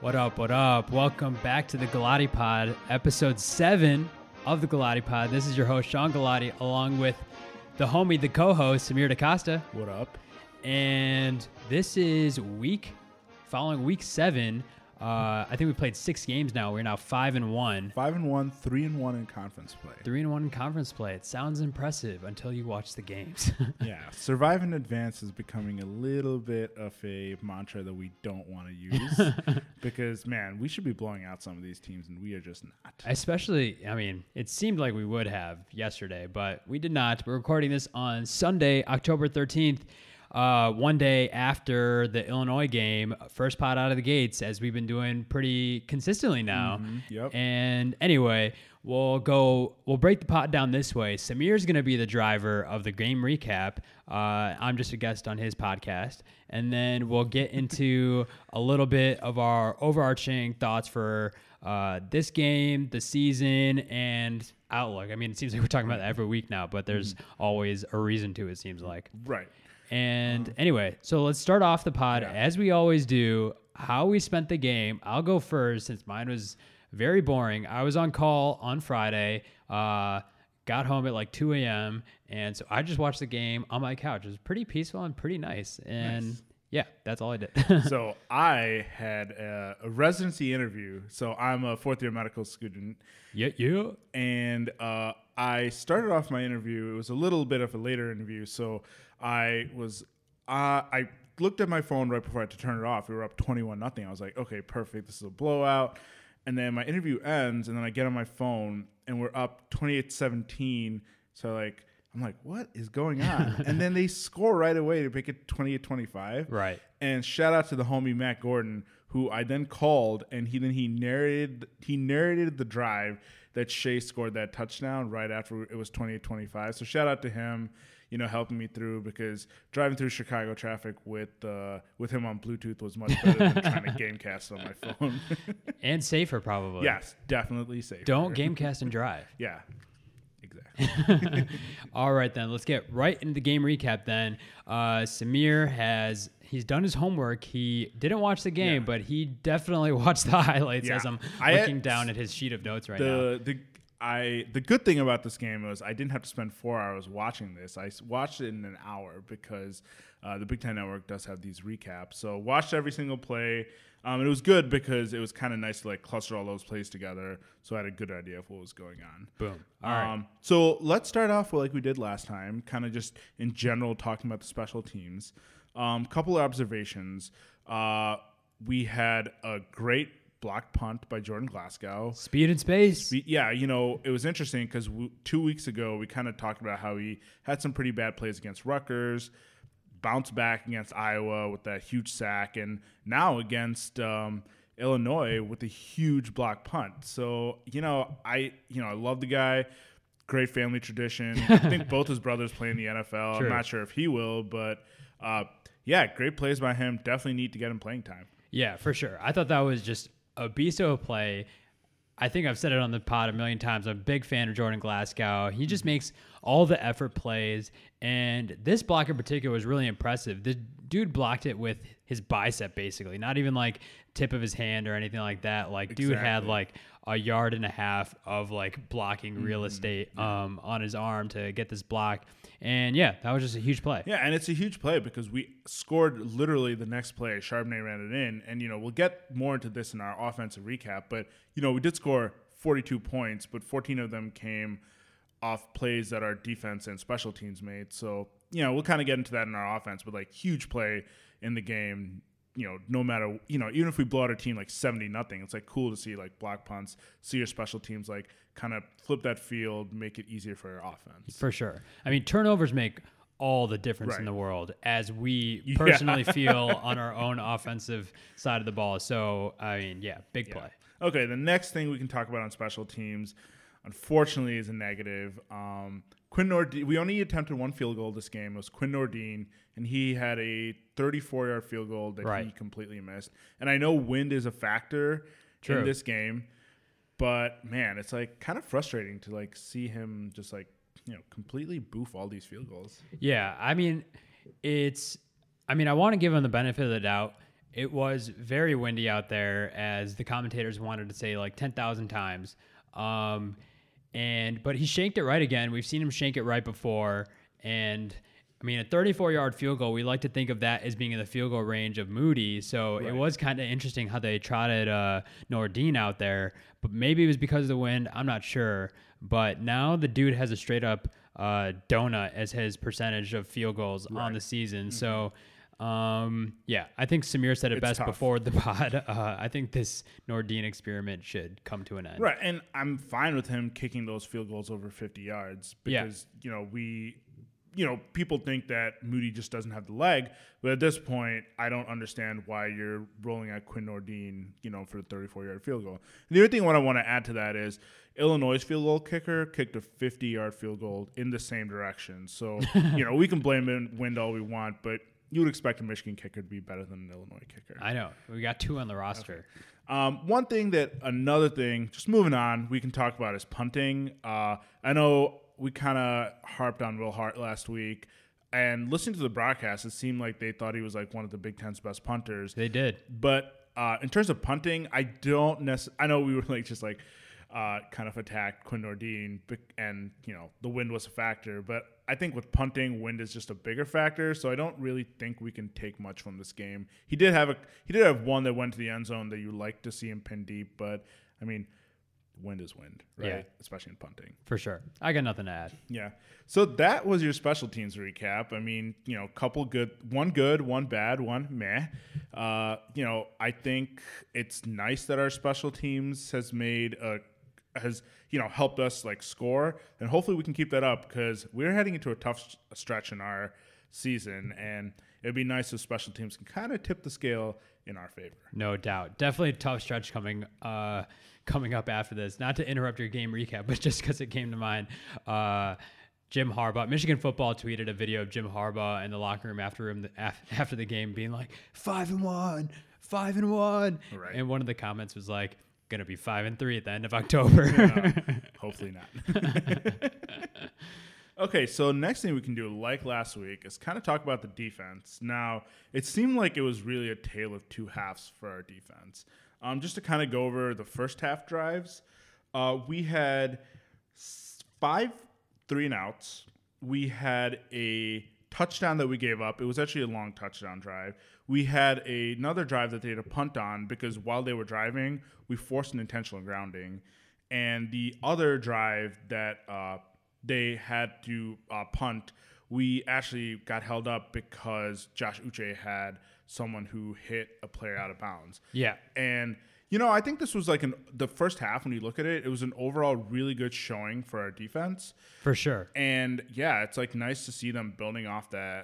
What up, what up? Welcome back to the Galati Pod, episode 7 of the Galati Pod. This is your host, Sean Galati, along with the homie, the co-host, Samir DaCosta. What up? And this is following week 7. I think we played 6 games now. We're now 5-1. 5-1, 3-1 in conference play. 3-1 in conference play. It sounds impressive until you watch the games. Yeah, survive in advance is becoming a little bit of a mantra that we don't want to use because, man, we should be blowing out some of these teams, and we are just not. Especially, I mean, it seemed like we would have yesterday, but we did not. We're recording this on Sunday, October 13th. One day after the Illinois game, first pot out of the gates, as we've been doing pretty consistently now. Yep. And anyway, we'll break the pot down this way. Samir's going to be the driver of the game recap. I'm just a guest on his podcast. And then we'll get into a little bit of our overarching thoughts for this game, the season, and outlook. I mean, it seems like we're talking about that every week now, but there's always a reason to, it seems like. Right. And anyway, so let's start off the pod as we always do, how we spent the game. I'll go first since mine was very boring. I was on call on Friday, got home at like 2 a.m. And so I just watched the game on my couch. It was pretty peaceful and pretty nice. And yeah, that's all I did. So I had a residency interview. So I'm a fourth-year medical student. Yeah. And I started off my interview. It was a little bit of a later interview. So I looked at my phone right before I had to turn it off. We were up 21-0. I was like, okay, perfect. This is a blowout. And then my interview ends, and then I get on my phone, and we're up 28-17. So I'm like, what is going on? And then they score right away to make it 28-25. Right. And shout out to the homie Matt Gordon, who I then called, and he narrated the drive that Shea scored that touchdown right after it was 28-25. So shout out to him, helping me through, because driving through Chicago traffic with him on Bluetooth was much better than trying to Gamecast on my phone. And safer, probably. Yes, definitely safer. Don't Gamecast and drive. Yeah. Exactly. All right, then. Let's get right into the game recap then. Samir he's done his homework. He didn't watch the game, but he definitely watched the highlights as I'm looking down at his sheet of notes right now. The good thing about this game was I didn't have to spend 4 hours watching this. I watched it in an hour because the Big Ten Network does have these recaps. So watched every single play. And it was good because it was kind of nice to cluster all those plays together, so I had a good idea of what was going on. Boom. All right. So let's start off like we did last time, kind of just in general talking about the special teams. Couple of observations. We had a great block punt by Jordan Glasgow. Speed and space. It was interesting because 2 weeks ago we kind of talked about how he had some pretty bad plays against Rutgers, bounced back against Iowa with that huge sack, and now against Illinois with a huge block punt. So, I love the guy. Great family tradition. I think both his brothers play in the NFL. True. I'm not sure if he will, but great plays by him. Definitely need to get him playing time. Yeah, for sure. I thought that was just a beast of a play. I think I've said it on the pod a million times. I'm a big fan of Jordan Glasgow. He just makes all the effort plays. And this block in particular was really impressive. The dude blocked it with his bicep, basically. Not even tip of his hand or anything like that. Dude had a yard and a half of blocking real estate on his arm to get this block. And that was just a huge play. Yeah, and it's a huge play because we scored literally the next play. Charbonnet ran it in, and we'll get more into this in our offensive recap. But we did score 42 points, but 14 of them came off plays that our defense and special teams made. So we'll kind of get into that in our offense. But huge play in the game. No matter, even if we blow out our team 70-0, it's cool to see block punts, see your special teams kind of flip that field, make it easier for our offense. For sure. I mean, turnovers make all the difference in the world, as we personally feel on our own offensive side of the ball. So, I mean, big play. Okay, the next thing we can talk about on special teams, unfortunately, is a negative. Quinn Nordin, we only attempted one field goal this game. It was Quinn Nordin, and he had a 34-yard field goal that he completely missed. And I know wind is a factor in this game, but man, it's kind of frustrating to see him just completely boof all these field goals. Yeah, I mean, I want to give him the benefit of the doubt. It was very windy out there, as the commentators wanted to say like 10,000 times. But he shanked it right again. We've seen him shank it right before. And I mean, a 34-yard field goal, we like to think of that as being in the field goal range of Moody. So It was kind of interesting how they trotted Nordin out there. But maybe it was because of the wind. I'm not sure. But now the dude has a straight up donut as his percentage of field goals on the season. Mm-hmm. So, I think Samir said it best tough. Before the pod. I think this Nordin experiment should come to an end. Right. And I'm fine with him kicking those field goals over 50 yards because, people think that Moody just doesn't have the leg. But at this point, I don't understand why you're rolling out Quinn Nordin, for the 34-yard field goal. And the other thing what I want to add to that is Illinois' field goal kicker kicked a 50-yard field goal in the same direction. So, we can blame wind all we want, but you would expect a Michigan kicker to be better than an Illinois kicker. I know. We got two on the roster. Okay. Another thing, just moving on, we can talk about is punting. I know we kind of harped on Will Hart last week, and listening to the broadcast, it seemed like they thought he was like one of the Big Ten's best punters. They did. But in terms of punting, I know we were kind of attacked Quinn Nordin, and the wind was a factor. But I think with punting, wind is just a bigger factor. So I don't really think we can take much from this game. He did have one that went to the end zone that you like to see him pin deep, but I mean, wind is wind, right? Yeah. Especially in punting. For sure. I got nothing to add. Yeah. So that was your special teams recap. I mean, couple good, one bad, one meh. I think it's nice that our special teams has helped us score, and hopefully we can keep that up because we're heading into a tough stretch in our season, and it'd be nice if special teams can kind of tip the scale in our favor. No doubt. Definitely a tough stretch coming up after this. Not to interrupt your game recap, but just because it came to mind. Jim Harbaugh, Michigan football, tweeted a video of Jim Harbaugh in the locker room after the game being like 5-1, 5-1. Right. And one of the comments was like, gonna be 5-3 at the end of October. Hopefully not. Okay, so next thing we can do, like last week, is kind of talk about the defense. Now, it seemed like it was really a tale of two halves for our defense. Just to kind of go over the first half drives, we had 5 3-and-outs. We had a touchdown that we gave up. It was actually a long touchdown drive. We had another drive that they had to punt on because while they were driving, we forced an intentional grounding. And the other drive that they had to punt, we actually got held up because Josh Uche had someone who hit a player out of bounds. Yeah. And, I think this was the first half, when you look at it, it was an overall really good showing for our defense. For sure. And, yeah, it's nice to see them building off that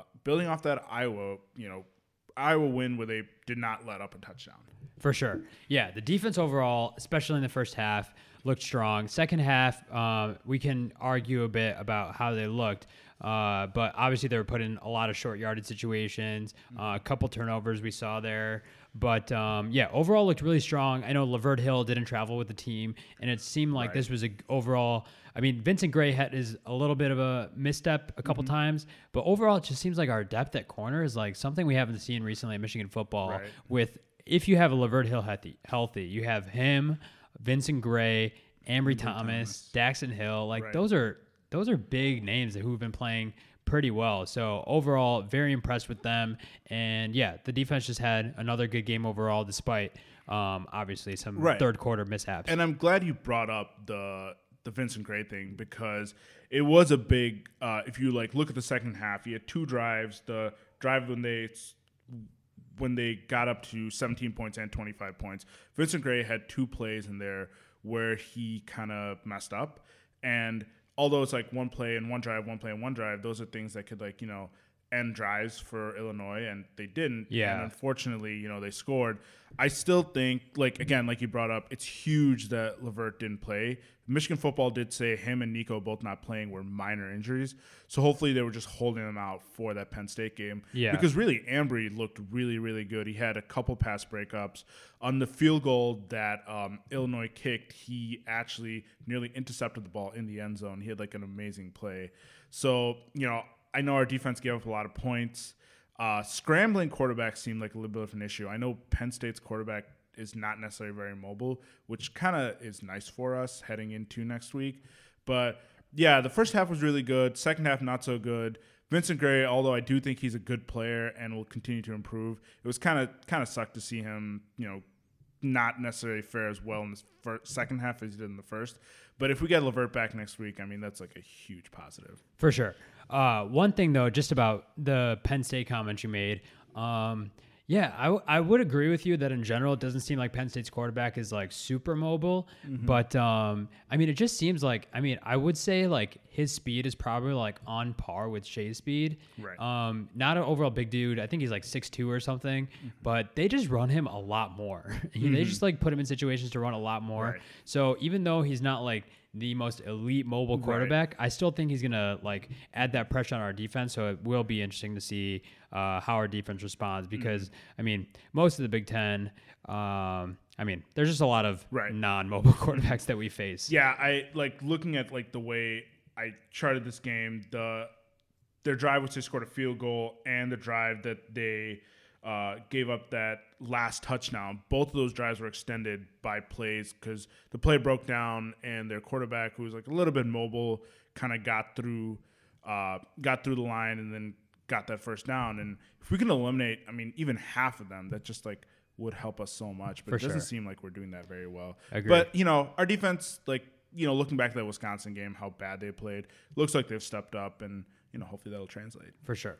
Iowa win where they did not let up a touchdown. For sure. Yeah, the defense overall, especially in the first half, looked strong. Second half, we can argue a bit about how they looked, but obviously they were put in a lot of short yardage situations, a couple turnovers we saw there. But, overall looked really strong. I know Lavert Hill didn't travel with the team, and it seemed like this was Vincent Gray had a little bit of a misstep a couple times, but overall it just seems like our depth at corner is something we haven't seen recently in Michigan football. Right. If you have a Lavert Hill healthy, you have him, Vincent Gray, Ambry Thomas, Daxton Hill. Those are big names who have been playing pretty well. So overall, very impressed with them. And the defense just had another good game overall, despite obviously some third quarter mishaps. And I'm glad you brought up the Vincent Gray thing because it was a big. If you look at the second half, he had 2 drives. The drive when they got up to 17 points and 25 points, Vincent Gray had 2 plays in there where he kind of messed up. And although it's one play and one drive, those are things that could end drives for Illinois, and they didn't. Yeah. And unfortunately, they scored. I still think, again, like you brought up, it's huge that Lavert didn't play. Michigan football did say him and Nico both not playing were minor injuries. So hopefully they were just holding them out for that Penn State game. Yeah. Because really, Ambry looked really, really good. He had a couple pass breakups. On the field goal that Illinois kicked, he actually nearly intercepted the ball in the end zone. He had an amazing play. So, I know our defense gave up a lot of points. Scrambling quarterbacks seem like a little bit of an issue. I know Penn State's quarterback is not necessarily very mobile, which kind of is nice for us heading into next week. But yeah, the first half was really good. Second half, not so good. Vincent Gray, although I do think he's a good player and will continue to improve, it was kind of sucked to see him, not necessarily fare as well in the second half as he did in the first. But if we get LeVert back next week, I mean, that's like a huge positive. For sure. One thing, though, just about the Penn State comment you made, I would agree with you that in general, it doesn't seem like Penn State's quarterback is like super mobile. Mm-hmm. But, it just seems like, I would say like his speed is probably like on par with Shea's speed. Right. Not an overall big dude. I think he's like 6'2" or something, but they just run him a lot more. They just like put him in situations to run a lot more. Right. So even though he's not like the most elite mobile quarterback, I still think he's going to like add that pressure on our defense. So it will be interesting to see how our defense responds because, most of the Big Ten, there's just a lot of non-mobile quarterbacks that we face. Yeah, I like looking at like the way I charted this game, their drive which they scored a field goal and the drive that they gave up that last touchdown. Both of those drives were extended by plays because the play broke down and their quarterback, who was like a little bit mobile, kind of got through the line and then got that first down. And if we can eliminate, even half of them, that just like would help us so much. But it doesn't seem like we're doing that very well. But our defense, like looking back at that Wisconsin game, how bad they played, looks like they've stepped up, and hopefully that'll translate for sure.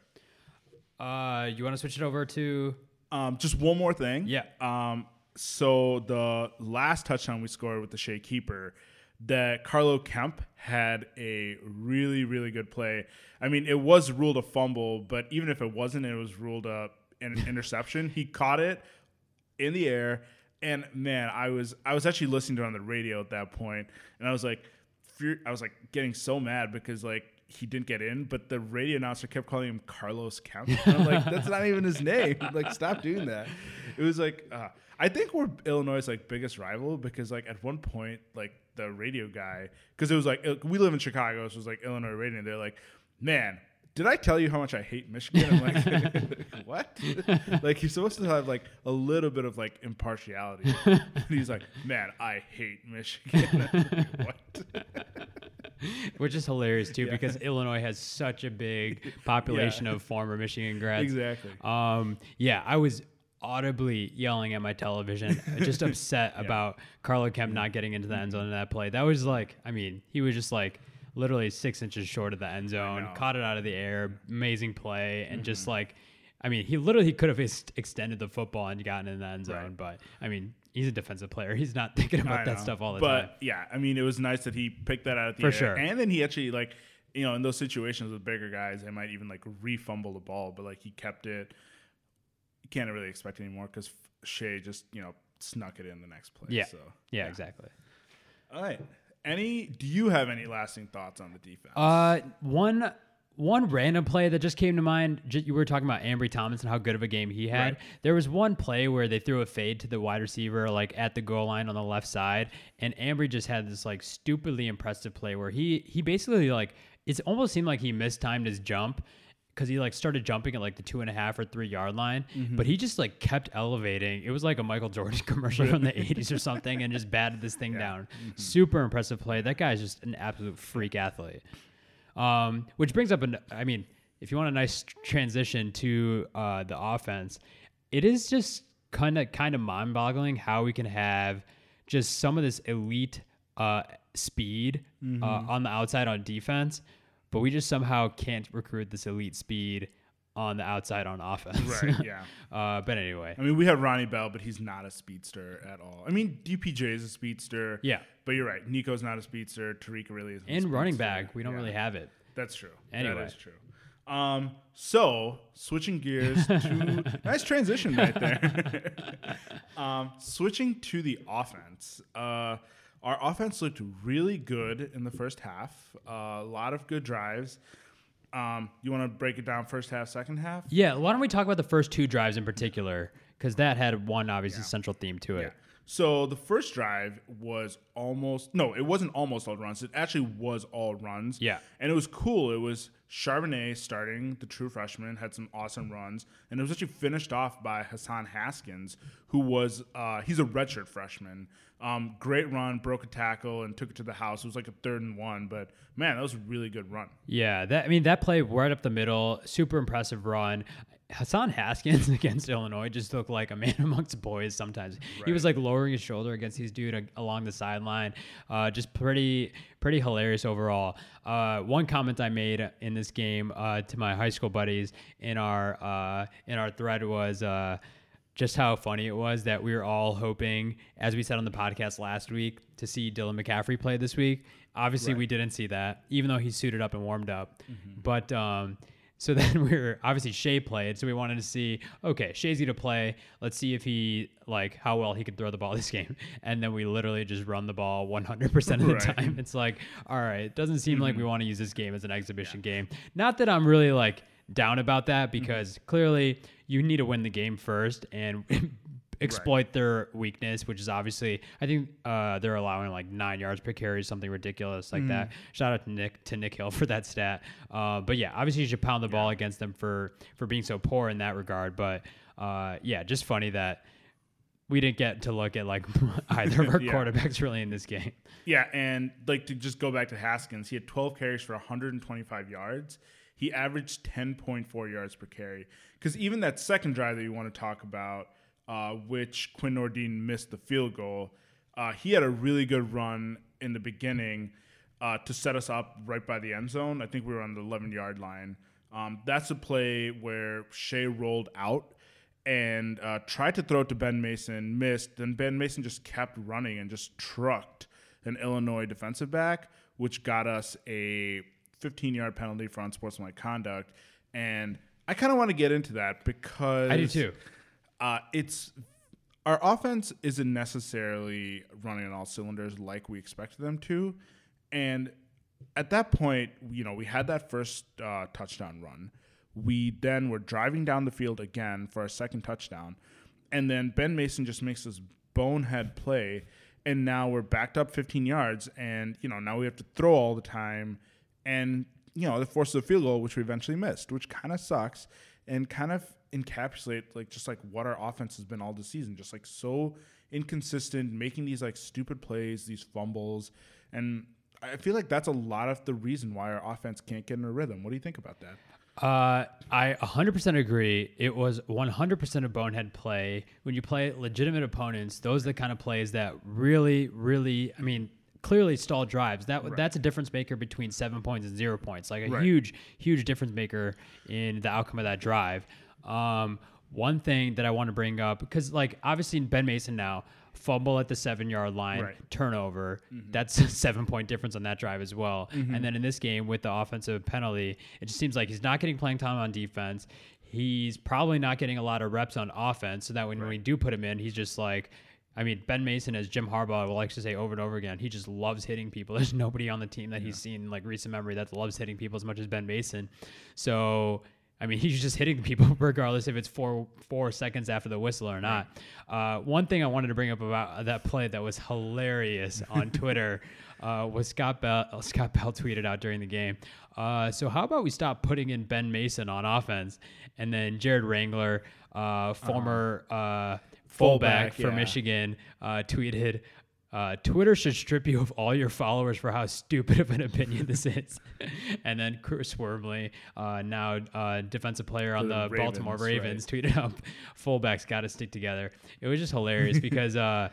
You want to switch it over to just one more thing? Yeah. So the last touchdown we scored with the Shea keeper, that Carlo Kemp had a really, really good play. It was ruled a fumble, but even if it wasn't, it was ruled an interception. He caught it in the air, and man, I was actually listening to it on the radio at that point, and I was like getting so mad because like he didn't get in, but the radio announcer kept calling him Carlos Kemp. And I'm like, that's not even his name. Like, stop doing that. It was like, I think we're Illinois' like biggest rival because like at one point, like the radio guy, because it was like we live in Chicago, so it was like Illinois radio, and they're like, man, did I tell you how much I hate Michigan? I'm like, what? Like, you're supposed to have like a little bit of like impartiality. And he's like, man, I hate Michigan. Like, what? Which is hilarious too, because Illinois has such a big population of former Michigan grads. Exactly. I was audibly yelling at my television, just upset about Carlo Kemp not getting into the end zone in that play. That was like, he was just like literally 6 inches short of the end zone, caught it out of the air, amazing play, and just like, he could have extended the football and gotten in the end zone, but he's a defensive player. He's not thinking about that stuff all the time. But yeah, it was nice that he picked that out at the air. Sure. And then he actually like, in those situations with bigger guys, they might even like refumble the ball, but like he kept it. You can't really expect anymore because Shea just, snuck it in the next play. Yeah. So, yeah, exactly. All right. Do you have any lasting thoughts on the defense? One random play that just came to mind, you were talking about Ambry Thomas and how good of a game he had. Right. There was one play where they threw a fade to the wide receiver, like at the goal line on the left side, and Ambry just had this like stupidly impressive play where he basically like, it almost seemed like he mistimed his jump because he like started jumping at like the 2.5 or 3 yard line, but he just like kept elevating. It was like a Michael Jordan commercial from the 80s or something, and just batted this thing down. Super impressive play. That guy's just an absolute freak athlete. Which brings up if you want a nice transition to the offense, it is just kind of mind-boggling how we can have just some of this elite speed on the outside on defense, but we just somehow can't recruit this elite speed on the outside on offense. Right, yeah. But anyway. We have Ronnie Bell, but he's not a speedster at all. DPJ is a speedster. Yeah. But you're right. Nico's not a speedster. Tariq really isn't. And running back, we don't really have it. That's true. Anyway. That is true. So switching gears to nice transition right there. Switching to the offense. Our offense looked really good in the first half. A lot of good drives. You want to break it down first half, second half? Yeah. Why don't we talk about the first two drives in particular? Because that had one obviously central theme to it. So the first drive was it wasn't almost all runs. It actually was all runs. Yeah. And it was cool. It was Charbonnet starting, the true freshman, had some awesome runs, and it was actually finished off by Hassan Haskins, who was he's a redshirt freshman. Great run, broke a tackle, and took it to the house. It was like a 3rd and 1, but man, that was a really good run. Yeah, that play right up the middle, super impressive run. Hassan Haskins against Illinois just looked like a man amongst boys sometimes. Right. He was like lowering his shoulder against these dude along the sideline. Just pretty hilarious overall. One comment I made in this game to my high school buddies in our thread was just how funny it was that we were all hoping, as we said on the podcast last week, to see Dylan McCaffrey play this week. Obviously, we didn't see that, even though he suited up and warmed up. Mm-hmm. But so then obviously Shea played, so we wanted to see, okay, Shea's going to play. Let's see if how well he could throw the ball this game. And then we literally just run the ball 100% of the time. It's like, all right, it doesn't seem like we want to use this game as an exhibition game. Not that I'm really down about that, because clearly you need to win the game first and exploit their weakness, which is obviously, I think they're allowing 9 yards per carry, something ridiculous like that. Shout out to Nick Hill for that stat. But yeah, obviously you should pound the ball against them for being so poor in that regard. But just funny that we didn't get to look at either of our quarterbacks really in this game. Yeah, and to just go back to Haskins, he had 12 carries for 125 yards. He averaged 10.4 yards per carry. Because even that second drive that you want to talk about, which Quinn Nordin missed the field goal, he had a really good run in the beginning to set us up right by the end zone. I think we were on the 11-yard line. That's a play where Shea rolled out and tried to throw it to Ben Mason, missed. Then Ben Mason just kept running and just trucked an Illinois defensive back, which got us a 15-yard penalty for unsportsmanlike conduct. And I kind of want to get into that because I do too. It's our offense isn't necessarily running on all cylinders like we expected them to. And at that point, we had that first touchdown run. We then were driving down the field again for our second touchdown. And then Ben Mason just makes this bonehead play. And now we're backed up 15 yards. And, now we have to throw all the time. And, it forces a field goal, which we eventually missed, which kind of sucks and kind of encapsulate what our offense has been all this season, just so inconsistent, making these stupid plays, these fumbles. And I feel like that's a lot of the reason why our offense can't get in a rhythm. What do you think about that? I 100% agree. It was 100% a bonehead play. When you play legitimate opponents, those are the kind of plays that really, really, clearly stall drives. That's a difference maker between 7 points and 0 points. Huge difference maker in the outcome of that drive. One thing that I want to bring up, because obviously Ben Mason now fumble at the 7-yard line, turnover. Mm-hmm. That's a 7-point difference on that drive as well. Mm-hmm. And then in this game with the offensive penalty, it just seems like he's not getting playing time on defense. He's probably not getting a lot of reps on offense, so that when we do put him in, he's just Ben Mason, as Jim Harbaugh likes to say over and over again, he just loves hitting people. There's nobody on the team that he's seen recent memory that loves hitting people as much as Ben Mason. So, he's just hitting people regardless if it's 4 seconds after the whistle or not. One thing I wanted to bring up about that play that was hilarious on Twitter was Scott Bell tweeted out during the game. So how about we stop putting in Ben Mason on offense? And then Jared Wrangler, former fullback for Michigan, tweeted, Twitter should strip you of all your followers for how stupid of an opinion this is. And then Chris Wormley, now defensive player on the Baltimore Ravens, tweeted out, fullbacks got to stick together. It was just hilarious because not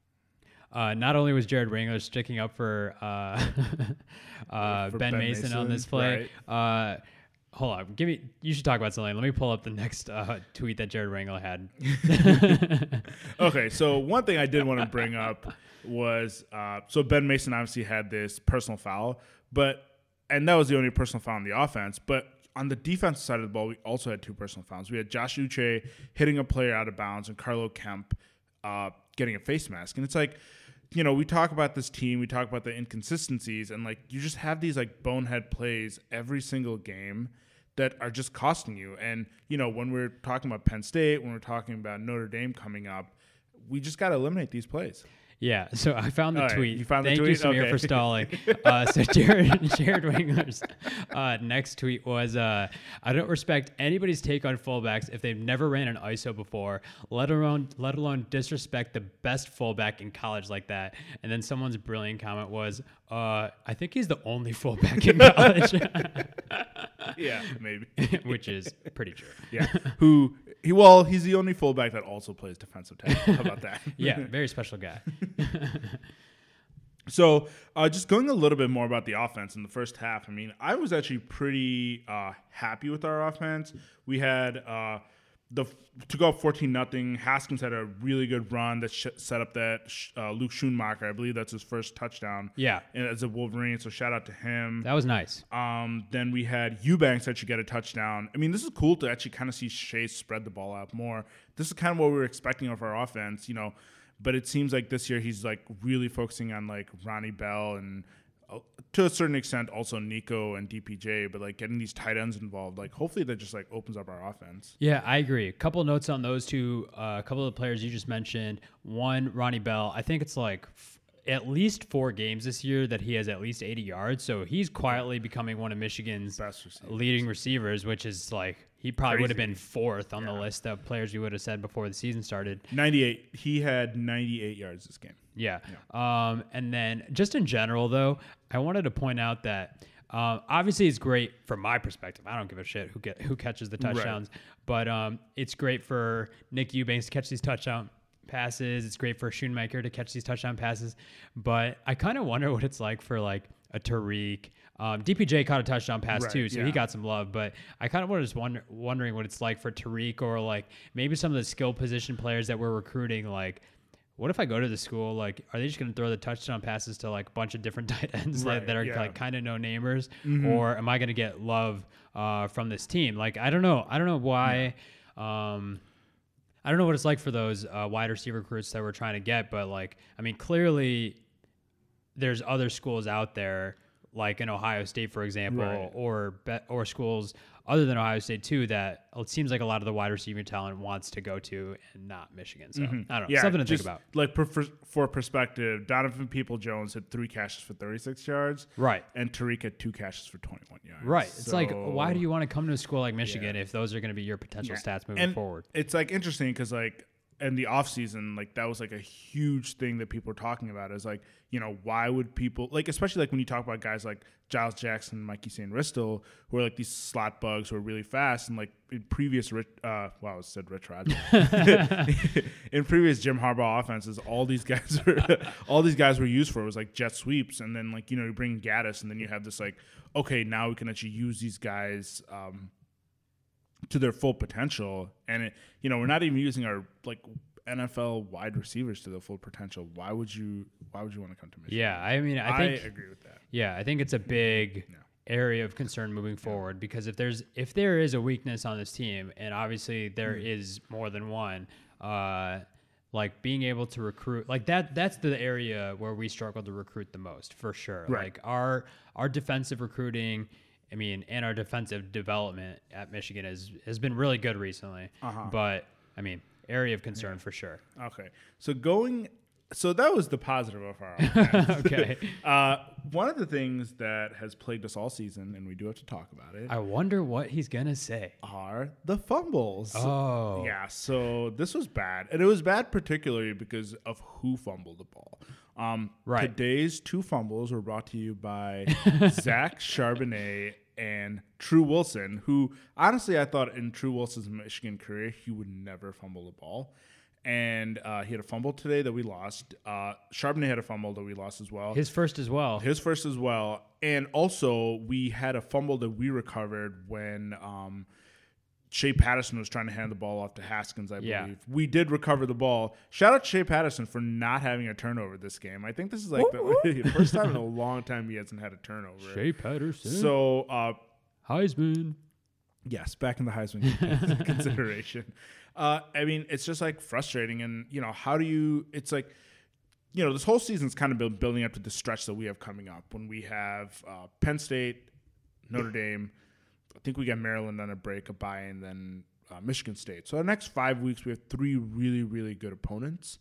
only was Jared Wrangler sticking up for Ben Mason on this play, hold on, you should talk about something. Let me pull up the next tweet that Jared Wrangler had. Okay, so one thing I did want to bring up was, so Ben Mason obviously had this personal foul, and that was the only personal foul on the offense, but on the defensive side of the ball, we also had 2 personal fouls. We had Josh Uche hitting a player out of bounds and Carlo Kemp getting a face mask. And it's we talk about this team, we talk about the inconsistencies, and you just have these bonehead plays every single game that are just costing you. And, when we're talking about Penn State, when we're talking about Notre Dame coming up, we just got to eliminate these plays. Yeah, so I found the All right, tweet. you found the Thank tweet? you, Samir, Okay. for stalling. So Jared Wingler's next tweet was, I don't respect anybody's take on fullbacks if they've never ran an ISO before, let alone disrespect the best fullback in college like that. And then someone's brilliant comment was, I think he's the only fullback in college, Yeah, maybe. which is pretty true. Yeah. He's the only fullback that also plays defensive tackle. How about that? Yeah, very special guy. So, just going a little bit more about the offense in the first half. I mean, I was actually pretty happy with our offense. We had to go up 14-0. Haskins had a really good run that set up that Luke Schoonmaker. I believe that's his first touchdown. Yeah. As a Wolverine. So shout out to him. That was nice. Then we had Eubanks actually get a touchdown. I mean, this is cool to actually kind of see Shea spread the ball out more. This is kind of what we were expecting of our offense, But it seems like this year he's like really focusing on like Ronnie Bell and to a certain extent also Nico and DPJ, but like getting these tight ends involved, like hopefully that just like opens up our offense. Yeah, I agree. A couple of notes on those two. A couple of the players you just mentioned. One, Ronnie Bell. I think it's like at least 4 games this year that he has at least 80 yards. So he's quietly becoming one of Michigan's Best receivers. leading receivers, which is like he probably would have Crazy. been 4th on the list of players we would have said before the season started. 98. He had 98 yards this game. Yeah. And then just in general, though, I wanted to point out that obviously it's great from my perspective. I don't give a shit who catches the touchdowns, but it's great for Nick Eubanks to catch these touchdown passes. It's great for Schoonmaker to catch these touchdown passes, but I kind of wonder what it's like for like a Tariq. DPJ caught a touchdown pass too, so he got some love. But I kind of was wondering what it's like for Tariq or like maybe some of the skill position players that we're recruiting. Like, what if I go to the school? Like, are they just going to throw the touchdown passes to like a bunch of different tight ends that are like kind of no namers, or am I going to get love from this team? Like, I don't know. I don't know why. I don't know what it's like for those wide receiver recruits that we're trying to get, but like, I mean, clearly there's other schools out there, like in Ohio State, for example, or schools other than Ohio State too, that it seems like a lot of the wide receiver talent wants to go to and not Michigan. So I don't know, something to think about. Like for perspective, Donovan Peoples-Jones had 3 catches for 36 yards, Right. and Tariq had 2 catches for 21 yards. Right. It's like, why do you want to come to a school like Michigan if those are going to be your potential Yeah. stats moving And forward? It's like interesting because like in the offseason, like that was like a huge thing that people were talking about is like, why would people like, especially like when you talk about guys like Giles Jackson, Mikey St. Ristel, who are like these slot bugs who are really fast, and like in previous Rich Rod. In previous Jim Harbaugh offenses, all these guys were used for. It was like jet sweeps, and then like you bring Gaddis, and then you have this like, okay, now we can actually use these guys to their full potential, and we're not even using our like NFL wide receivers to their full potential. Why would you want to come to Michigan? Yeah, I mean, I think agree with that. Yeah, I think it's a big area of concern moving forward because if there is a weakness on this team, and obviously there is more than one, like being able to recruit, like that's the area where we struggle to recruit the most for sure. Right. Like our defensive recruiting, I mean, and our defensive development at Michigan has been really good recently. But I mean, area of concern for sure. Okay, so that was the positive of our offense. Okay. One of the things that has plagued us all season, and we do have to talk about it, I wonder what he's gonna say. are the fumbles. Oh. Yeah, so this was bad. And it was bad particularly because of who fumbled the ball. Right. Today's 2 fumbles were brought to you by Zach Charbonnet and True Wilson, who honestly I thought in True Wilson's Michigan career he would never fumble the ball. And he had a fumble today that we lost. Charbonnet had a fumble that we lost as well. His first as well. And also, we had a fumble that we recovered when Shea Patterson was trying to hand the ball off to Haskins, I believe. Yeah. We did recover the ball. Shout out to Shea Patterson for not having a turnover this game. I think this is like the first time in a long time he hasn't had a turnover. Shea Patterson. So, Heisman. yes, back in the Heisman consideration. I mean, it's just like frustrating. And, how do you, it's like, this whole season's kind of been building up to the stretch that we have coming up when we have Penn State, Notre Dame. I think we got Maryland on a break, a bye, and then Michigan State. So the next 5 weeks, we have 3 really, really good opponents.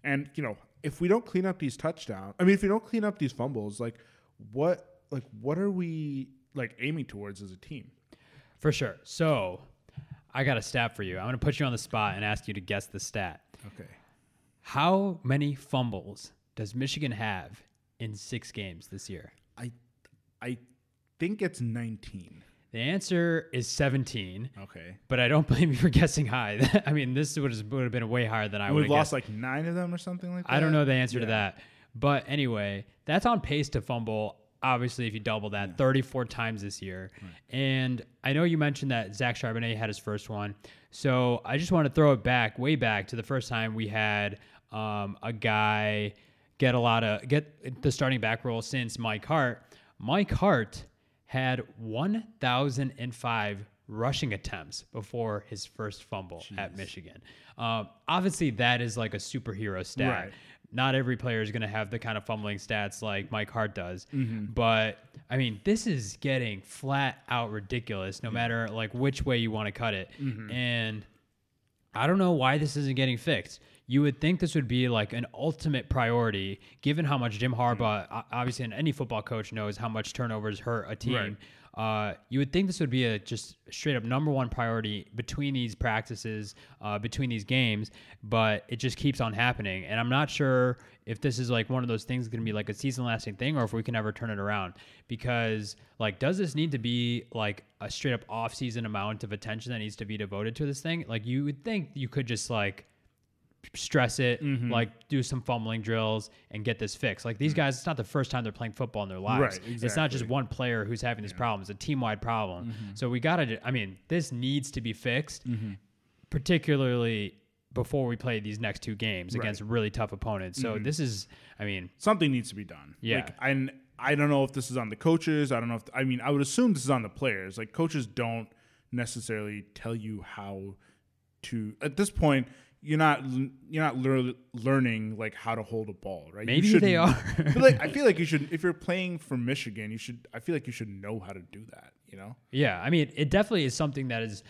And, if we don't clean up these touchdowns, if we don't clean up these fumbles, what are we aiming towards as a team? For sure. So I got a stat for you. I'm going to put you on the spot and ask you to guess the stat. Okay. How many fumbles does Michigan have in 6 games this year? I think it's 19. The answer is 17. Okay. But I don't blame you for guessing high. This would have been way higher than I would have guessed. We've lost 9 of them or something like that? I don't know the answer to that. But anyway, that's on pace to fumble, obviously, if you double that, 34 times this year. Right. And I know you mentioned that Zach Charbonnet had his first one. So I just want to throw it way back to the first time we had a guy get the starting back role since Mike Hart. Mike Hart had 1,005 rushing attempts before his first fumble at Michigan. Obviously, that is like a superhero stat. Right. Not every player is going to have the kind of fumbling stats like Mike Hart does. Mm-hmm. But, this is getting flat out ridiculous no matter which way you want to cut it. Mm-hmm. And I don't know why this isn't getting fixed. You would think this would be an ultimate priority, given how much Jim Harbaugh, obviously, and any football coach knows how much turnovers hurt a team. Right. You would think this would be a just straight up number one priority between these practices, between these games, but it just keeps on happening. And I'm not sure if this is one of those things going to be a season lasting thing or if we can ever turn it around, because does this need to be a straight up off season amount of attention that needs to be devoted to this thing? You would think you could just stress it, do some fumbling drills and get this fixed. These guys, it's not the first time they're playing football in their lives. Right, exactly. It's not just one player who's having this problem. It's a team-wide problem. So we got to, this needs to be fixed, particularly before we play these next 2 games against really tough opponents. So this is, something needs to be done. Yeah. I don't know if this is on the coaches. I don't know if, I would assume this is on the players. Coaches don't necessarily tell you how to, at this point, you're not learning how to hold a ball, right? Maybe they are. I feel like you should, if you're playing for Michigan, I feel like you should know how to do that, Yeah, it definitely is something that is,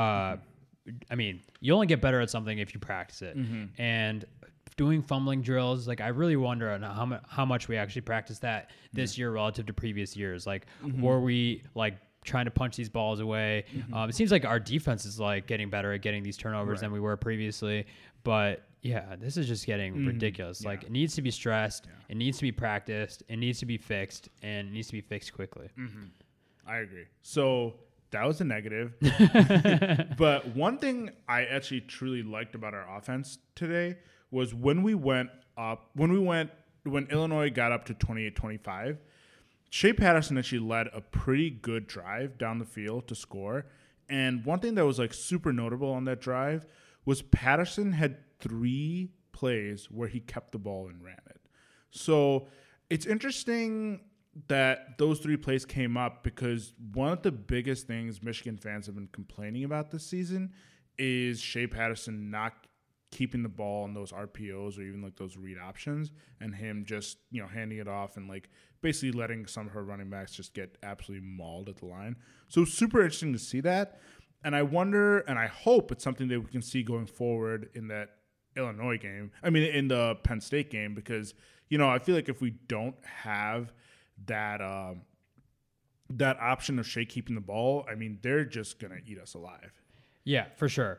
you only get better at something if you practice it. And doing fumbling drills, I really wonder on how much we actually practice that this year relative to previous years. Were we trying to punch these balls away? It seems like our defense is getting better at getting these turnovers than we were previously. But yeah, this is just getting ridiculous. It needs to be stressed. It needs to be practiced. It needs to be fixed, and it needs to be fixed quickly. I agree. So that was a negative. But one thing I actually truly liked about our offense today was when Illinois got up to 28-25, Shea Patterson actually led a pretty good drive down the field to score. And one thing that was super notable on that drive was Patterson had 3 plays where he kept the ball and ran it. So it's interesting that those 3 plays came up because one of the biggest things Michigan fans have been complaining about this season is Shea Patterson not keeping the ball on those RPOs or even those read options, and him just handing it off and basically letting some of her running backs just get absolutely mauled at the line. So super interesting to see that, and I wonder and I hope it's something that we can see going forward in that Illinois game. In the Penn State game, because I feel like if we don't have that option of Shea keeping the ball, they're just gonna eat us alive. Yeah, for sure.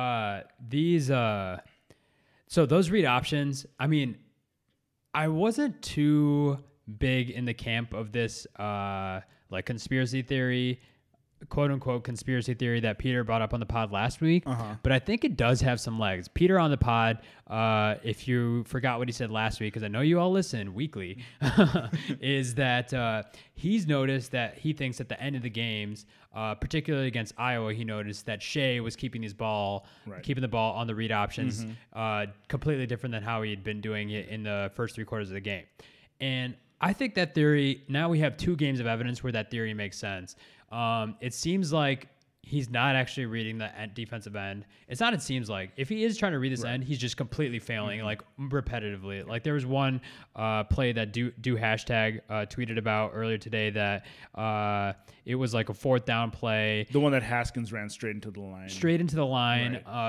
So those read options, I wasn't too big in the camp of this, conspiracy theory, quote unquote conspiracy theory that Peter brought up on the pod last week, but I think it does have some legs. Peter on the pod, if you forgot what he said last week, because I know you all listen weekly, is that he's noticed that he thinks at the end of the games, particularly against Iowa, he noticed that Shea was keeping the ball on the read options, completely different than how he had been doing it in the first 3 quarters of the game. And I think that theory, now we have 2 games of evidence where that theory makes sense. It seems like he's not actually reading the defensive end. It seems like. If he is trying to read this end, he's just completely failing, repetitively. There was one play that do hashtag tweeted about earlier today that it was a 4th down play. The one that Haskins ran straight into the line. Right.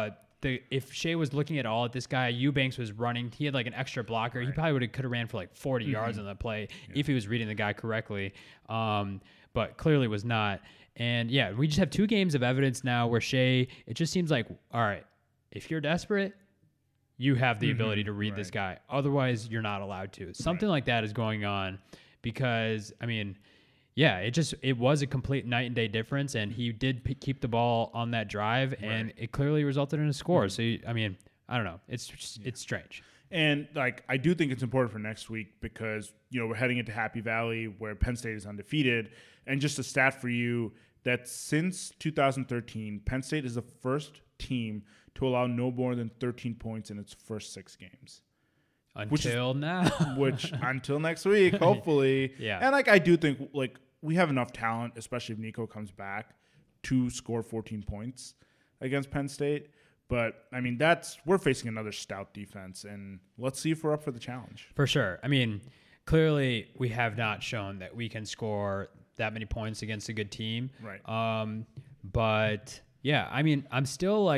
if Shea was looking at all at this guy, Eubanks was running. He had like an extra blocker. He probably could have ran for like 40 yards on that play if he was reading the guy correctly. But clearly was not. And yeah, we just have 2 games of evidence now where Shea, it just seems like, all right, if you're desperate, you have the ability to read this guy. Otherwise, you're not allowed to. Something like that is going on because, I mean, yeah, it was a complete night and day difference, and he did keep the ball on that drive, and it clearly resulted in a score. So, I mean, I don't know. It's strange. And like, I do think it's important for next week because, you know, we're heading into Happy Valley where Penn State is undefeated. And just a stat for you that since 2013, Penn State is the first team to allow no more than 13 points in its first 6 games. Until now. Which until next week, hopefully. Yeah. And like, I do think like we have enough talent, especially if Nico comes back, to score 14 points against Penn State. But I mean, we're facing another stout defense, and let's see if we're up for the challenge. For sure. I mean, clearly we have not shown that we can score that many points against a good team. Right. But yeah, I mean, I'm still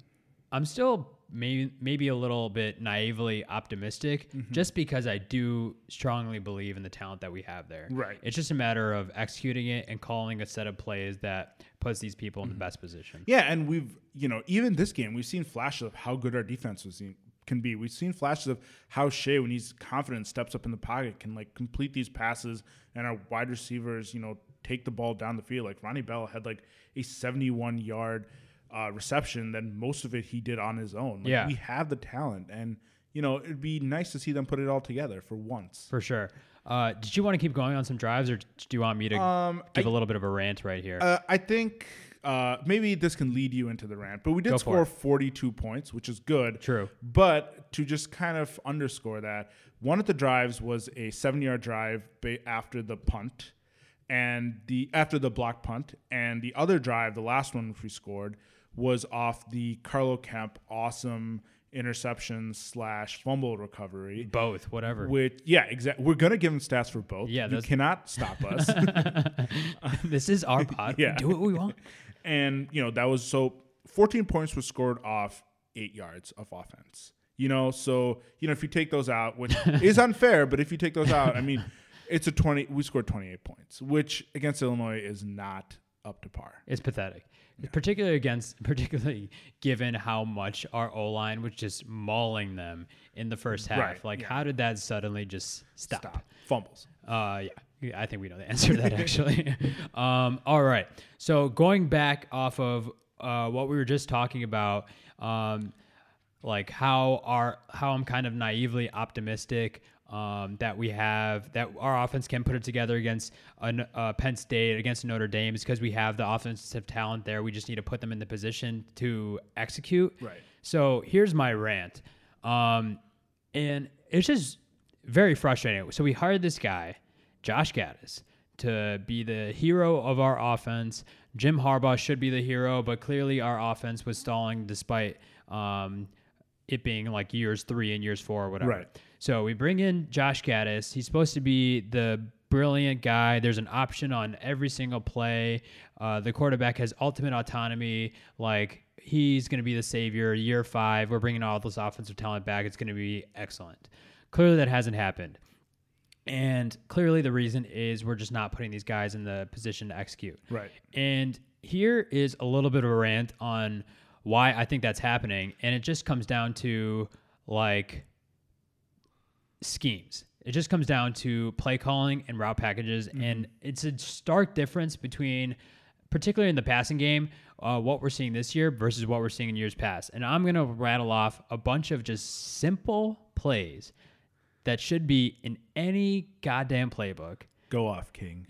maybe a little bit naively optimistic just because I do strongly believe in the talent that we have there. Right. It's just a matter of executing it and calling a set of plays that puts these people in the best position. Yeah, and we've, you know, even this game, we've seen flashes of how good our defense can be. We've seen flashes of how Shea, when he's confident, steps up in the pocket, can like complete these passes, and our wide receivers, you know, take the ball down the field. Like Ronnie Bell had like a 71-yard reception, then most of it he did on his own. Like, we have the talent, and you know, it'd be nice to see them put it all together for once. For sure. Did you want to keep going on some drives, or do you want me to give a little bit of a rant right here? I think maybe this can lead you into the rant, but we did score 42 points, which is good. True. But to just kind of underscore that, one of the drives was a 7-yard drive after the punt, and after the block punt, and the other drive, the last one which we scored, was off the Carlo Kemp awesome interception / fumble recovery. Both, whatever. Exactly. We're going to give him stats for both. Yeah, you cannot stop us. This is our pod. Yeah. We do what we want. And, you know, that was 14 points were scored off 8 yards of offense. You know, so, you know, if you take those out, which is unfair, but if you take those out, I mean, we scored 28 points, which against Illinois is not up to par. It's pathetic. Yeah. Particularly given how much our O-line was just mauling them in the first half. Right. How did that suddenly just stop? Fumbles. Yeah, I think we know the answer to that actually. All right. So going back off of what we were just talking about, like how I'm kind of naively optimistic that our offense can put it together against Penn State, against Notre Dame, is because we have the offensive talent there. We just need to put them in the position to execute. Right. So here's my rant. And it's just very frustrating. So we hired this guy, Josh Gaddis, to be the hero of our offense. Jim Harbaugh should be the hero, but clearly our offense was stalling despite it being like years 3 and years 4 or whatever. Right. So we bring in Josh Gaddis. He's supposed to be the brilliant guy. There's an option on every single play. The quarterback has ultimate autonomy. Like, he's going to be the savior. Year 5, we're bringing all this offensive talent back. It's going to be excellent. Clearly that hasn't happened. And clearly the reason is we're just not putting these guys in the position to execute. Right. And here is a little bit of a rant on why I think that's happening. And it just comes down to, like, schemes. It just comes down to play calling and route packages. Mm-hmm. And it's a stark difference between, particularly in the passing game, what we're seeing this year versus what we're seeing in years past. And I'm going to rattle off a bunch of just simple plays that should be in any goddamn playbook. Go off, King.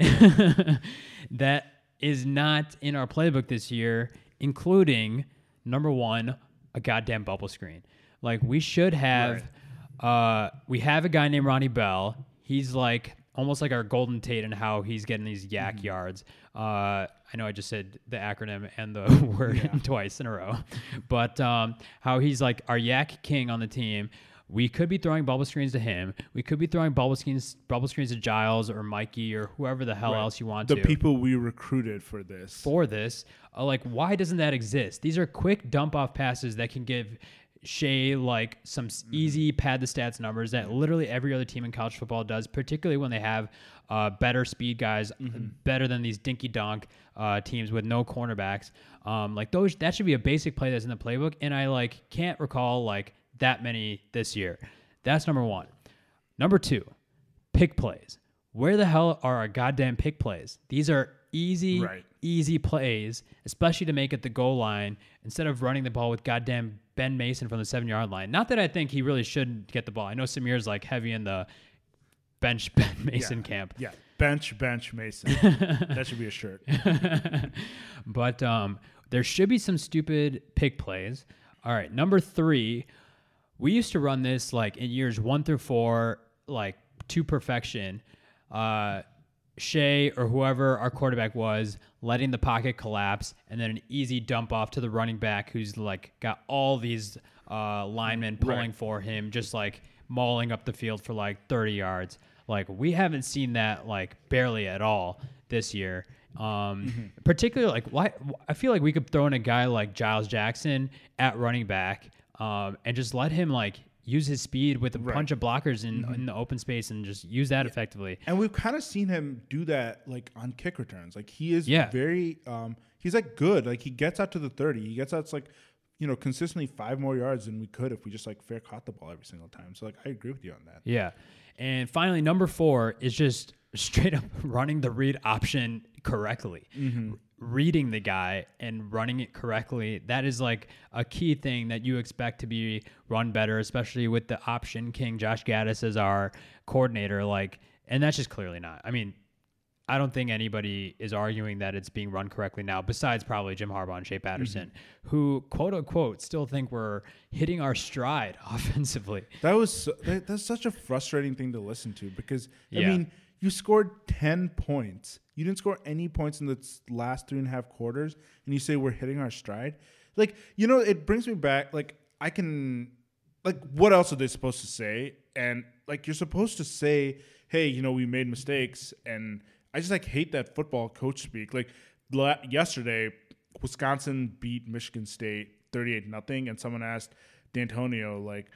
That is not in our playbook this year, including, number 1, a goddamn bubble screen. Like, we should have... Right. We have a guy named Ronnie Bell. He's like almost like our Golden Tate in how he's getting these yak yards. I know I just said the acronym and the word twice in a row, but how he's like our yak king on the team. we could be throwing bubble screens to him. We could be throwing bubble screens to Giles or Mikey or whoever the hell else you want the to. The people we recruited for this. Like, why doesn't that exist? These are quick dump off passes that can give Shea like some easy pad the stats numbers that literally every other team in college football does, particularly when they have better speed guys, better than these dinky donk teams with no cornerbacks. Like those, that should be a basic play that's in the playbook, and I like can't recall like that many this year. That's number one. Number two, pick plays. Where the hell are our goddamn pick plays? These are easy plays, especially to make it the goal line instead of running the ball with goddamn Ben Mason from the 7-yard line. Not that I think he really shouldn't get the ball. I know Samir's like heavy in the bench Ben Mason camp. Yeah, bench Mason. That should be a shirt. But there should be some stupid pick plays. All right, number 3, we used to run this like in years 1 through 4, like to perfection. Shea or whoever our quarterback was letting the pocket collapse and then an easy dump off to the running back who's like got all these linemen pulling for him, just like mauling up the field for like 30 yards. Like we haven't seen that like barely at all this year. Particularly like why I feel like we could throw in a guy like Giles Jackson at running back and just let him like use his speed with a bunch of blockers in the open space and just use that effectively. And we've kind of seen him do that like on kick returns. Like he is very he's like good. Like he gets out to the 30. He gets out like, you know, consistently 5 more yards than we could if we just like fair caught the ball every single time. So like I agree with you on that. Yeah. And finally, number 4 is just straight up running the read option correctly. Reading the guy and running it correctly. That is like a key thing that you expect to be run better, especially with the option king Josh Gaddis as our coordinator. Like, and that's just clearly not. I mean, I don't think anybody is arguing that it's being run correctly now, besides probably Jim Harbaugh and Shea Patterson, who quote unquote still think we're hitting our stride offensively. That's such a frustrating thing to listen to because I mean, you scored 10 points. You didn't score any points in the last 3.5 quarters, and you say we're hitting our stride. Like, you know, it brings me back. Like, I can, like, what else are they supposed to say? And like, you're supposed to say, hey, you know, we made mistakes, and I just like hate that football coach speak. Like yesterday, Wisconsin beat Michigan State 38-0, and someone asked D'Antonio like,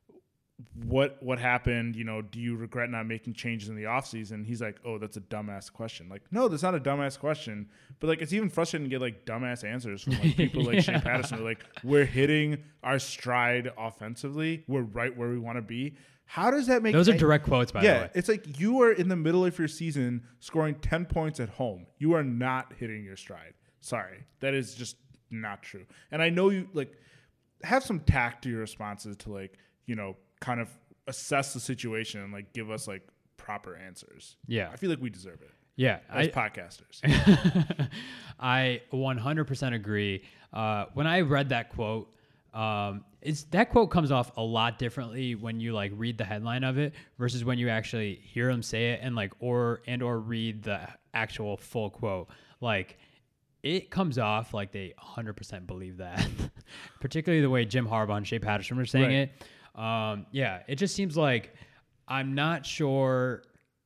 what happened? You know, do you regret not making changes in the offseason? He's like, oh, that's a dumbass question. Like, no, that's not a dumbass question. But like, it's even frustrating to get like dumbass answers from like people like Shea Patterson. Like, we're hitting our stride offensively. We're right where we want to be. How does that make Those are direct quotes, by the way. Yeah, it's like you are in the middle of your season scoring 10 points at home. You are not hitting your stride. Sorry. That is just not true. And I know you like have some tact to your responses to like, you know, kind of assess the situation and like give us like proper answers. Yeah. I feel like we deserve it. Yeah. As podcasters. I 100% agree. When I read that quote, that quote comes off a lot differently when you like read the headline of it versus when you actually hear him say it and like or read the actual full quote. Like it comes off like they 100% believe that, particularly the way Jim Harbaugh and Shea Patterson were saying it. It just seems like I'm not sure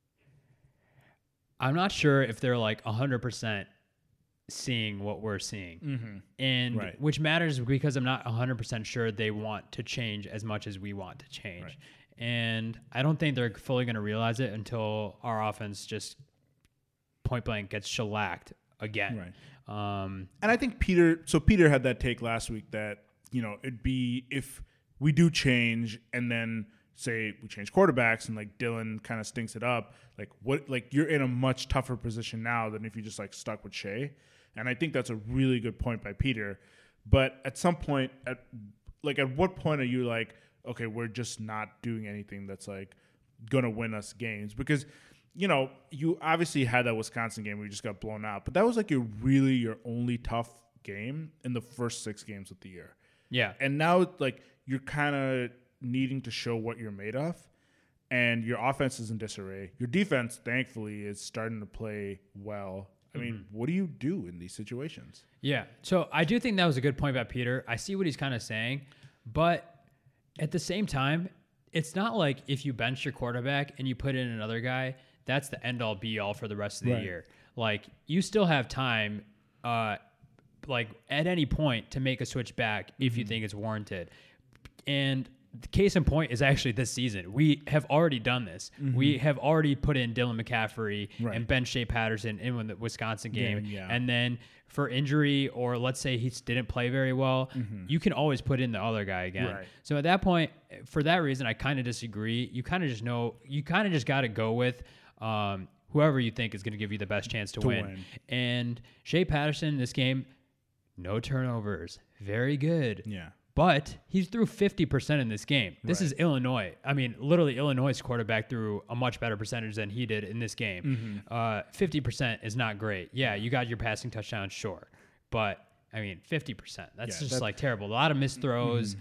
if they're like 100% seeing what we're seeing. And which matters because I'm not 100% sure they want to change as much as we want to change. And I don't think they're fully going to realize it until our offense just point blank gets shellacked again. And I think Peter had that take last week that, you know, it'd be if we do change and then say we change quarterbacks and like Dylan kind of stinks it up, like you're in a much tougher position now than if you just like stuck with Shea. And I think that's a really good point by Peter. But at some point, at what point are you like, okay, we're just not doing anything that's like going to win us games? Because, you know, you obviously had that Wisconsin game where you just got blown out, but that was like your only tough game in the first 6 games of the year. Yeah. And now like you're kind of needing to show what you're made of, and your offense is in disarray. Your defense, thankfully, is starting to play well. I mean, what do you do in these situations? Yeah. So I do think that was a good point about Peter. I see what he's kind of saying, but at the same time, it's not like if you bench your quarterback and you put in another guy, that's the end all be all for the rest of the year. Like you still have time, like at any point to make a switch back if you think it's warranted. And the case in point is actually this season. We have already done this. We have already put in Dylan McCaffrey and Ben Shea Patterson in the Wisconsin game. And then for injury, or let's say he didn't play very well, you can always put in the other guy again. So at that point, for that reason, I kind of disagree. You kind of just know, you kind of just got to go with whoever you think is going to give you the best chance to win. And Shea Patterson in this game, no turnovers. Very good. Yeah. But he threw 50% in this game. This is Illinois. I mean, literally, Illinois' quarterback threw a much better percentage than he did in this game. 50% is not great. Yeah, you got your passing touchdowns, sure. But, I mean, 50%. That's just like terrible. A lot of missed throws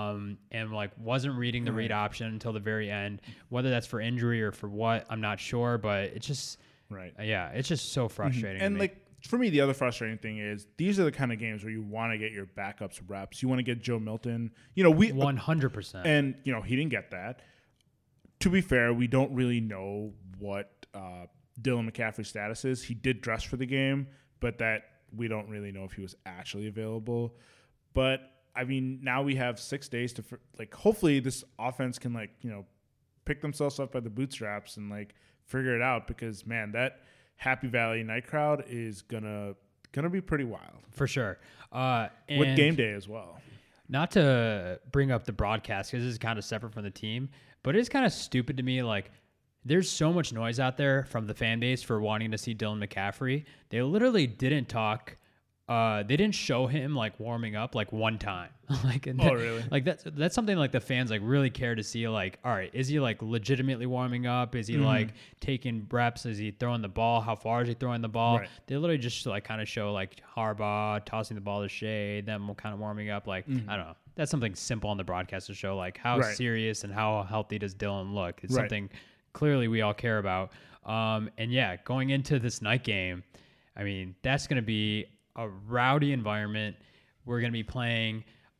and like wasn't reading the read option until the very end. Whether that's for injury or for what, I'm not sure. But it's just, yeah, it's just so frustrating. And like, for me, the other frustrating thing is these are the kind of games where you want to get your backups reps. You want to get Joe Milton. You know, we 100%. And, you know, he didn't get that. To be fair, we don't really know what Dylan McCaffrey's status is. He did dress for the game, but that we don't really know if he was actually available. But, I mean, now we have 6 days to, like, hopefully this offense can, like, you know, pick themselves up by the bootstraps and, like, figure it out because, man, that Happy Valley night crowd is gonna be pretty wild for sure. With game day as well. Not to bring up the broadcast because this is kind of separate from the team, but it's kind of stupid to me. Like, there's so much noise out there from the fan base for wanting to see Dylan McCaffrey. They literally didn't talk. They didn't show him like warming up like one time. Like, really? Like that's something like the fans like really care to see. Like, all right, is he like legitimately warming up? Is he like taking reps? Is he throwing the ball? How far is he throwing the ball? They literally just like kind of show like Harbaugh tossing the ball to Shea, them kind of warming up. Like, I don't know. That's something simple on the broadcast to show like how serious and how healthy does Dylan look. It's something clearly we all care about. And yeah, going into this night game, I mean, that's going to be a rowdy environment. We're going to be playing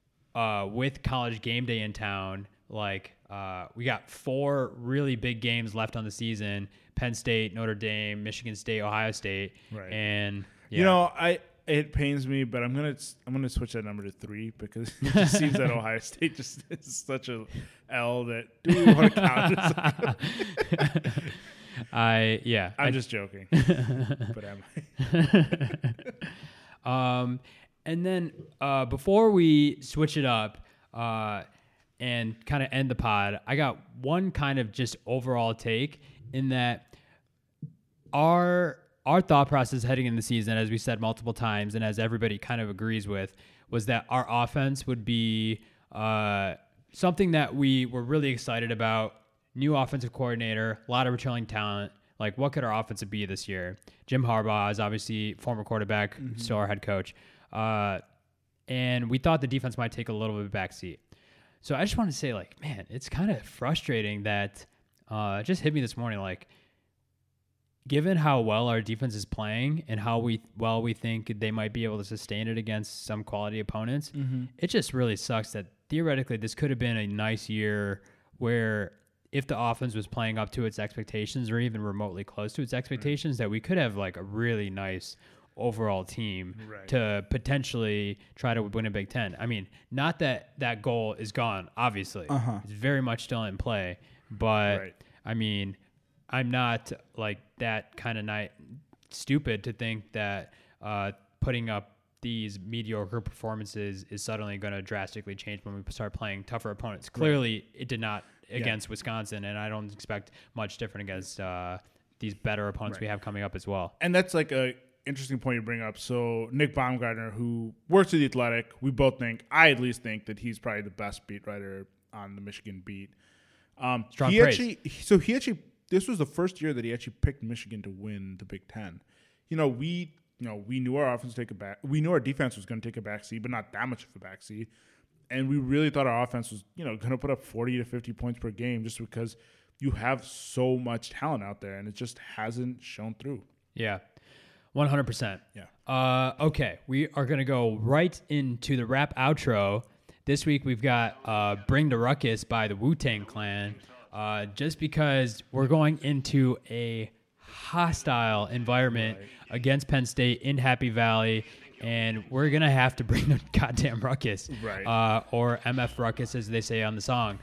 with College game day in town. Like, we got 4 really big games left on the season: Penn State, Notre Dame, Michigan State, Ohio State. And you know, it pains me, but I'm gonna switch that number to 3 because it just seems that Ohio State just is such a L that do we want to count it? I'm just joking, but am I? And then before we switch it up and kind of end the pod, I got one kind of just overall take in that our thought process heading in the season, as we said multiple times and as everybody kind of agrees with, was that our offense would be something that we were really excited about. New offensive coordinator, a lot of returning talent. Like, what could our offense be this year? Jim Harbaugh is obviously former quarterback, still our head coach. And we thought the defense might take a little bit of backseat. So I just want to say, like, man, it's kind of frustrating that it just hit me this morning. Like, given how well our defense is playing and how we think they might be able to sustain it against some quality opponents, it just really sucks that theoretically this could have been a nice year where if the offense was playing up to its expectations or even remotely close to its expectations, that we could have like a really nice overall team to potentially try to win a Big Ten. I mean, not that that goal is gone, obviously. It's very much still in play. But, I mean, I'm not like that kind of stupid to think that putting up these mediocre performances is suddenly going to drastically change when we start playing tougher opponents. Clearly, it did not against Wisconsin, and I don't expect much different against these better opponents we have coming up as well. And that's like a interesting point you bring up. So Nick Baumgartner, who works at The Athletic, I at least think that he's probably the best beat writer on the Michigan beat. Strong praise. This was the first year that he actually picked Michigan to win the Big Ten. We knew our offense we knew our defense was going to take a backseat, but not that much of a backseat. And we really thought our offense was, going to put up 40 to 50 points per game just because you have so much talent out there, and it just hasn't shown through. Yeah, 100%. Yeah. Okay, we are going to go right into the wrap outro. This week we've got Bring the Ruckus by the Wu-Tang Clan. Just because we're going into a hostile environment against Penn State in Happy Valley, and we're going to have to bring the goddamn ruckus, or MF Ruckus, as they say on the song.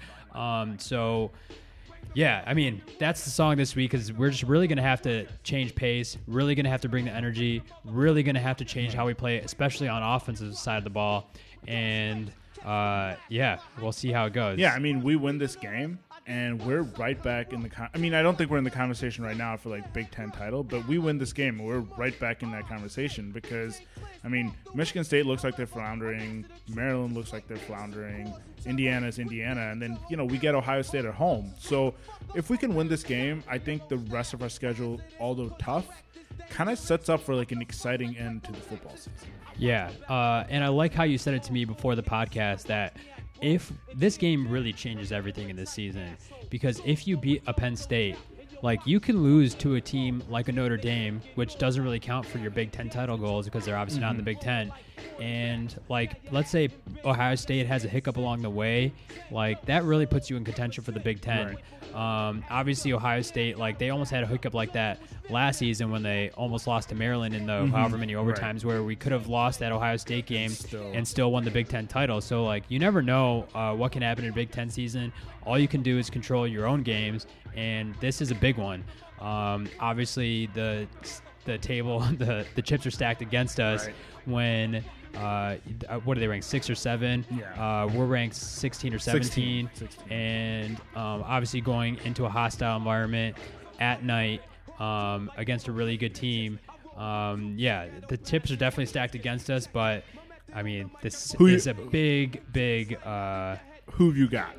Yeah, I mean, that's the song this week because we're just really going to have to change pace, really going to have to bring the energy, really going to have to change how we play, especially on offensive side of the ball. And, we'll see how it goes. Yeah, I mean, we win this game, and we're right back in the I mean, I don't think we're in the conversation right now for, like, Big Ten title, but we win this game, and we're right back in that conversation because, I mean, Michigan State looks like they're floundering. Maryland looks like they're floundering. Indiana's Indiana, and then, we get Ohio State at home. So if we can win this game, I think the rest of our schedule, although tough, kind of sets up for, like, an exciting end to the football season. Yeah, and I like how you said it to me before the podcast that if this game really changes everything in this season, because if you beat a Penn State, like, you can lose to a team like a Notre Dame, which doesn't really count for your Big Ten title goals because they're obviously not in the Big Ten. And, like, let's say Ohio State has a hiccup along the way, like, that really puts you in contention for the Big Ten. Obviously, Ohio State, like, they almost had a hiccup like that last season when they almost lost to Maryland in the however many overtimes where we could have lost that Ohio State game and still won the Big Ten title. So, like, you never know what can happen in a Big Ten season. All you can do is control your own games, and this is a big one. Obviously, the table, the chips are stacked against us when what are they ranked, 6 or 7? Yeah. We're ranked 16 or 17, 16. And obviously going into a hostile environment at night against a really good team. The chips are definitely stacked against us, but I mean, this is a big. Who have you got?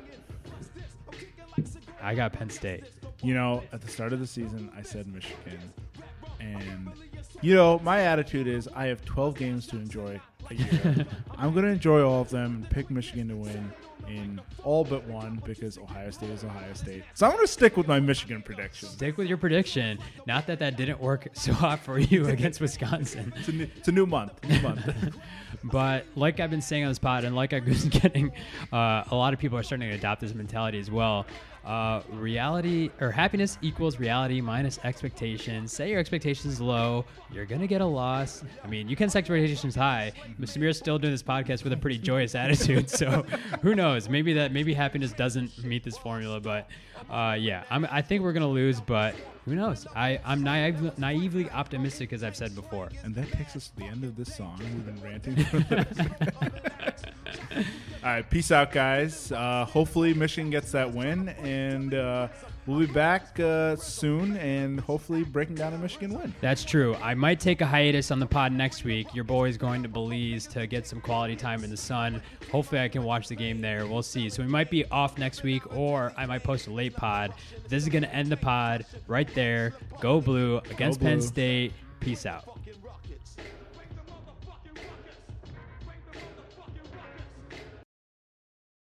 I got Penn State. At the start of the season, I said Michigan. And, my attitude is I have 12 games to enjoy a year. I'm going to enjoy all of them and pick Michigan to win in all but one because Ohio State is Ohio State. So I'm going to stick with my Michigan prediction. Stick with your prediction. Not that didn't work so hot for you against Wisconsin. It's a new month. But like I've been saying on this pod, and like I've been getting, a lot of people are starting to adopt this mentality as well. Reality or happiness equals reality minus expectations. Say your expectations low, you're gonna get a loss. I mean, you can set expectations high. Samir's still doing this podcast with a pretty joyous attitude, so who knows? Maybe happiness doesn't meet this formula, but I think we're gonna lose, but who knows? I'm naively optimistic, as I've said before. And that takes us to the end of this song. We've been ranting for this. All right, peace out, guys. Hopefully Michigan gets that win, and we'll be back soon and hopefully breaking down a Michigan win. That's true. I might take a hiatus on the pod next week. Your boy's going to Belize to get some quality time in the sun. Hopefully I can watch the game there. We'll see. So we might be off next week, or I might post a late pod. This is going to end the pod right there. Go Blue against Penn State. Peace out.